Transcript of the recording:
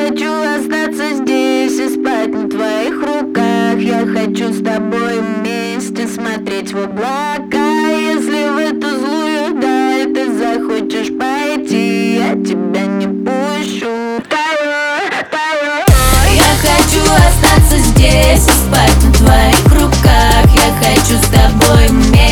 хочу остаться здесь и спать на твоих руках. Я хочу с тобой вместе смотреть в облака. Если в эту злую даль ты захочешь пойти, я тебя не пущу. Я хочу остаться здесь и спать на твоих руках. Я хочу с тобой вместе